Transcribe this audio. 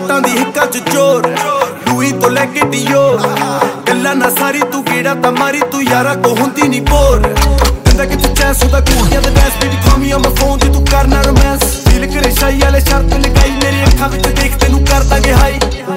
ਜੱਟਾਂ ਦੀ ਹਿੱਕਾਂ ਚ ਜ਼ੋਰ ਲੂਈ ਤੋਂ ਲੈ ਕੇ ਡਿਓਰ ਗੱਲਾਂ ਨਾ ਸਾਰੀ ਤੂੰ ਕਿਹੜਾ ਤਾਂ ਮਾਰੀ ਤੂੰ ਯਾਰਾ ਕੋ ਹੁੰਦੀ ਨਹੀਂ ਬੋਰ ਦਿੰਦਾ ਕਿਤੇ ਚੈਸ ਉਹਦਾ ਕੁੜੀਆਂ ਦੇ ਡੈਸ ਬੀਟੀ call me on my phone ਜੇ ਤੂੰ ਕਰਨਾ ਰੋਮਾਂਸ ਫੀਲ ਕਰੇ ਸ਼ਾਈ ਵਾਲੇ ਸ਼ਰਤ ਲਗਾਈ ਮੇਰੀ ਅੱਖਾਂ ਵਿੱਚ ਦੇਖ ਤੈਨੂੰ ਕਰ ਦਾਂਗੇ ਹਾਈ